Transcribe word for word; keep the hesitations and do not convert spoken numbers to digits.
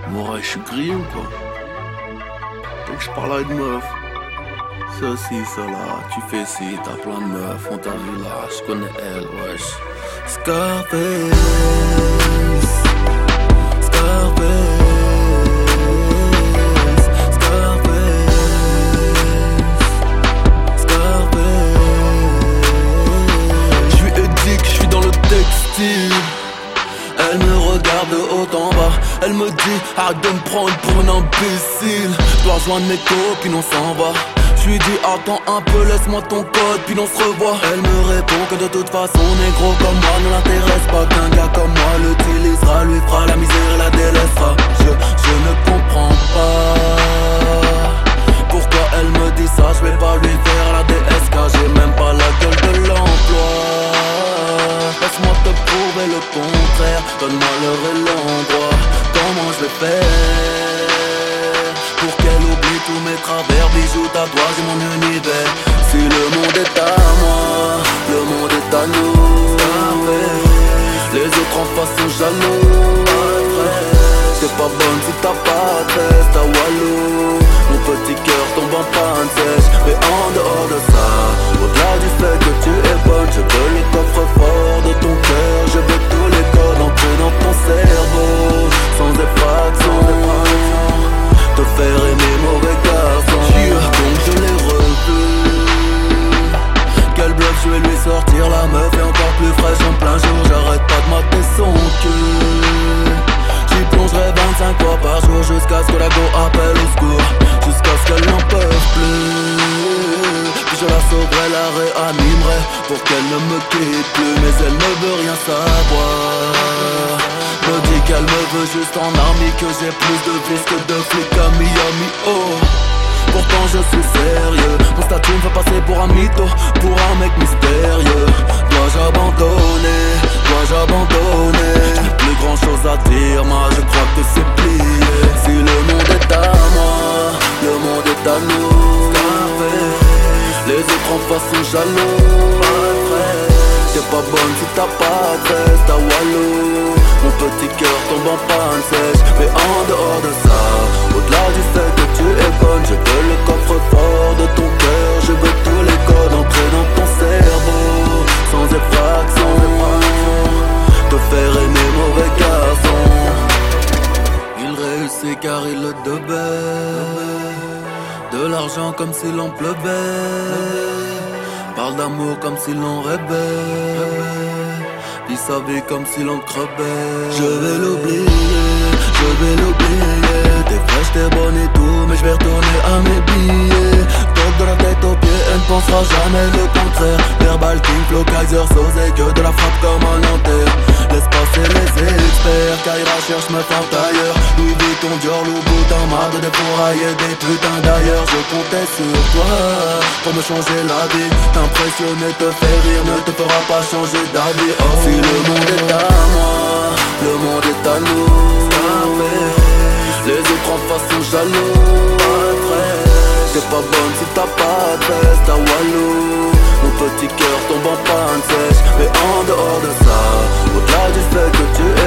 Moi, je suis grillé ou quoi? Dès que je parle à une meuf, ceci, cela, tu fais ci, t'as plein de meufs, on t'a vu là, je connais elle, wesh. Scarface, Scarface, Scarface, Scarface. Je suis éthique, je suis dans le textile. Elle me regarde de haut en bas. Elle me dit arrête de me prendre pour un imbécile. Je dois rejoindre mes copines, on s'en va. Je lui dis attends un peu, laisse-moi ton code, puis on se revoit. Elle me répond que de toute façon négro comme moi ne l'intéresse pas, qu'un gars comme moi l'utilisera, lui fera la misère et la délaissera. Je, je ne comprends pas pourquoi elle me dit ça. Je vais pas lui faire la D S K, j'ai même pas la gueule de l'emploi. Laisse-moi te prouver le contraire, donne-moi l'heure et l'endroit. Comment je vais faire pour qu'elle oublie tous mes travers, bijoux, tatouages et mon univers. Si le monde est à moi, le monde est à nous. Les autres en face sont jaloux. T'es pas bonne si t'as pas de test à Walou. Mon petit cœur tombe en panne sèche. Mais en dehors de ça, au-delà du fait que tu es bonne, je veux le coffre-fort de ton cœur. Je veux tous les codes entrer dans ton cerveau, sans effraction, te faire aimer mauvais garçon. Donc je l'ai revu. Quel bluff, je vais lui sortir la meuf est encore plus fraîche en plein jour. J'arrête pas de mater son cul. J'y plongerai vingt-cinq fois par jour jusqu'à ce que la go appelle au secours, jusqu'à ce qu'elle n'en peut plus. Puis je la sauverai, la réanimerai pour qu'elle ne me quitte plus. Mais elle ne veut rien savoir. Me dit qu'elle me veut juste en army, que j'ai plus de vis que de flics à Miami, oh. Pourtant je suis sérieux, mon statut me fait passer pour un mytho, pour un mec mystérieux. Dois-je abandonner, dois-je abandonner? Je n'ai plus grand chose à dire, moi je crois que c'est plié. Si le monde est à moi, le monde est à nous. Les autres en face sont jaloux. T'es pas bonne si t'as pas de test à Walou. Mon petit cœur tombe en panne sèche. Mais en dehors de ça, au-delà du fait que tu es bonne, je veux le coffre-fort de ton cœur. Je veux tous les codes entrer dans ton cerveau, sans effraction, te faire aimer mauvais garçon. Il réussit car il le devait. De l'argent comme s'il en pleuvait. Parle d'amour comme s'il en rêvait. Vit sa vie comme s'il en crevait. Je vais l'oublier, je vais l'oublier. T'es fraîche, t'es bonne et tout, mais je vais retourner à mes billets. Toque de la tête aux pieds, elle ne pensera jamais le contraire. Verbal King, Flow, Kaiser, Sosé, que de la frappe comme un Nanterre. Laisse passer les experts, Kaira cherche me fente ailleurs. Louis Vuitton, Dior, Louboutin, marre de dépourailler des putains d'ailleurs. Je comptais sur toi pour me changer la vie. T'impressionner, te faire rire, ne te fera pas changer d'avis. Oh. Si le monde est à moi, le monde est à nous. Les autres en face sont jaloux. T'es pas bonne si t'as pas de test à Walou. Mon petit cœur tombe en panne sèche. Mais en dehors de ça, au-delà du fait que tu